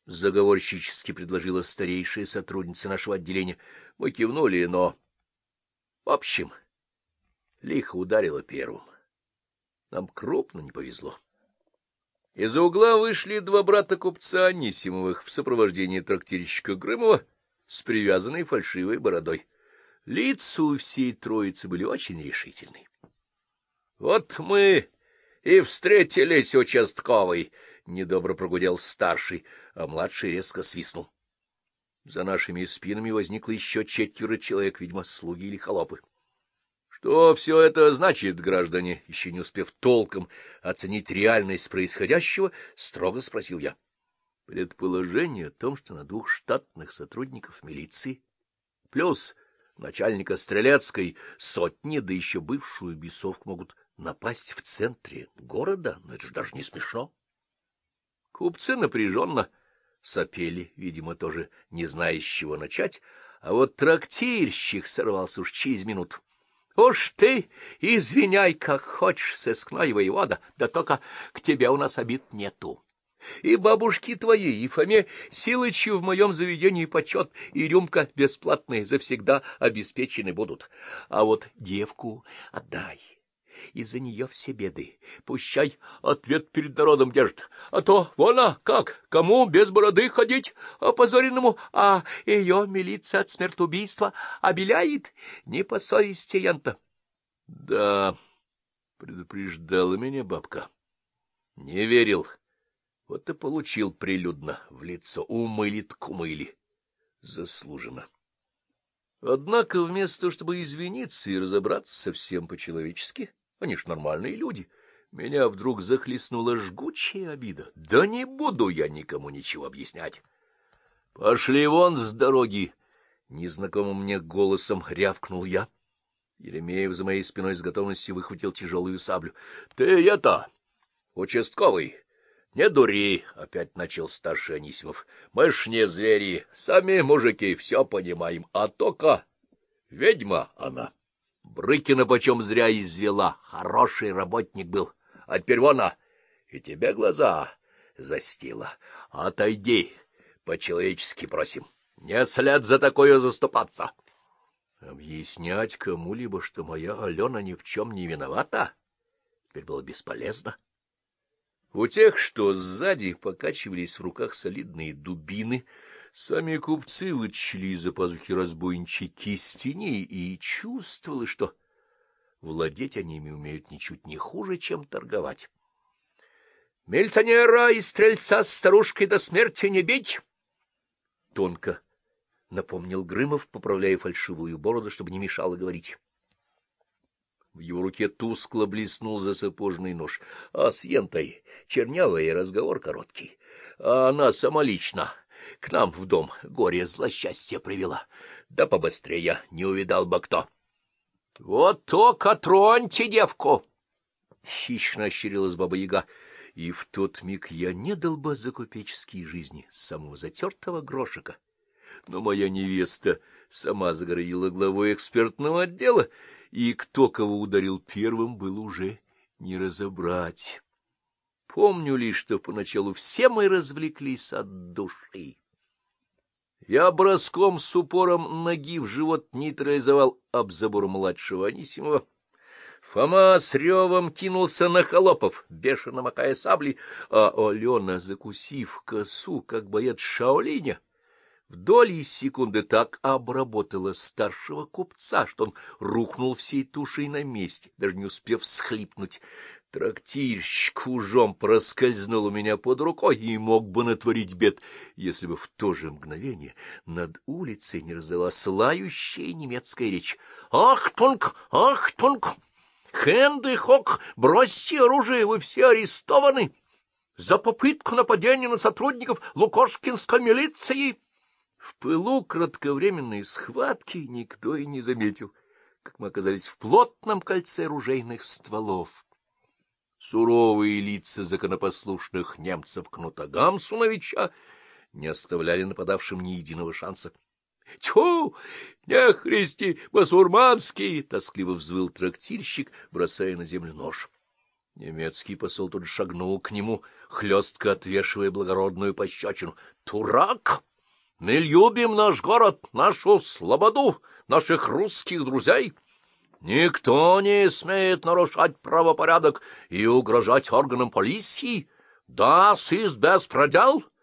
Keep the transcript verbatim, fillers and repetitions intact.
— заговорщически предложила старейшая сотрудница нашего отделения. Мы кивнули, но... В общем, лихо ударило первым. Нам крупно не повезло. Из-за угла вышли два брата купца Анисимовых в сопровождении трактирщика Грымова с привязанной фальшивой бородой. Лица у всей троицы были очень решительны. — Вот мы и встретились, участковый! — недобро прогудел старший, а младший резко свистнул. За нашими спинами возникло еще четверо человек, видимо, слуги или холопы. — Что все это значит, граждане? — еще не успев толком оценить реальность происходящего, строго спросил я. — Предположение о том, что на двух штатных сотрудников милиции, плюс начальника стрелецкой сотни, да еще бывшую бесовку, могут напасть в центре города, но это же даже не смешно. Купцы напряженно сопели, видимо, тоже не зная, с чего начать, а вот трактирщик сорвался уж через минуту. — Уж ты извиняй, как хочешь, сыскной воевода, да только к тебе у нас обид нету. И бабушки твои, и Фоме Силычу в моем заведении почет и рюмка бесплатные завсегда обеспечены будут. А вот девку отдай. Из-за нее все беды. Пущай ответ перед народом держит. А то, вон она, как, кому без бороды ходить опозоренному, а ее милиция от смертоубийства обеляет. Не по совести янта. Да, предупреждала меня бабка. Не верил. Вот и получил прилюдно в лицо. Умылит-кумыли. Заслуженно. Однако вместо того, чтобы извиниться и разобраться совсем по-человечески, они ж нормальные люди, меня вдруг захлестнула жгучая обида. Да не буду я никому ничего объяснять. — Пошли вон с дороги! — незнакомым мне голосом рявкнул я. Еремеев за моей спиной с готовностью выхватил тяжелую саблю. — Ты это, участковый, не дури! — опять начал старший Анисимов. — Мы ж не звери, сами мужики все понимаем, а только ведьма она. Брыкина почем зря извела, хороший работник был, а теперь вон она, и тебе глаза застила. Отойди, по-человечески просим, не след за такое заступаться. Объяснять кому-либо, что моя Алена ни в чем не виновата, теперь было бесполезно. У тех, что сзади, покачивались в руках солидные дубины. Сами купцы вытащили из-за пазухи разбойничьи кистени, и чувствовалось, что владеть они ими умеют ничуть не хуже, чем торговать. — Милиционера и стрельца с старушкой до смерти не бить! — тонко напомнил Грымов, поправляя фальшивую бороду, чтобы не мешало говорить. В его руке тускло блеснул засапожный нож, а с Ентой чернявый разговор короткий. А она самолично к нам в дом горе злосчастье привела. Да побыстрее, не увидал бы кто. — Вот только троньте девку! — хищно ощерилась баба-яга. И в тот миг я не дал бы за купеческие жизни самого затертого грошика. Но моя невеста сама загородила главой экспертного отдела, и кто кого ударил первым, было уже не разобрать. Помню лишь, что поначалу все мы развлеклись от души. Я броском с упором ноги в живот нейтрализовал об забор младшего Анисимова. Фома с ревом кинулся на холопов, бешено макая сабли, а Алена, закусив косу, как боец Шаолиня, в доли секунды так обработала старшего купца, что он рухнул всей тушей на месте, даже не успев всхлипнуть. Трактирщик ужом проскользнул у меня под рукой и мог бы натворить бед, если бы в то же мгновение над улицей не раздалась лающая немецкая речь. «Ахтунг! Ахтунг! Хенды хок! Бросьте оружие, вы все арестованы! За попытку нападения на сотрудников Лукошкинской милиции!» В пылу кратковременной схватки никто и не заметил, как мы оказались в плотном кольце ружейных стволов. Суровые лица законопослушных немцев кнута Гамсуновича не оставляли нападавшим ни единого шанса. — Тьфу! Нехристи басурманский! — тоскливо взвыл трактирщик, бросая на землю нож. Немецкий посол тут шагнул к нему, хлестко отвешивая благородную пощечину. — Турак! Мы любим наш город, нашу слободу, наших русских друзей. Никто не смеет нарушать правопорядок и угрожать органам полиции. Das ist Беспредел.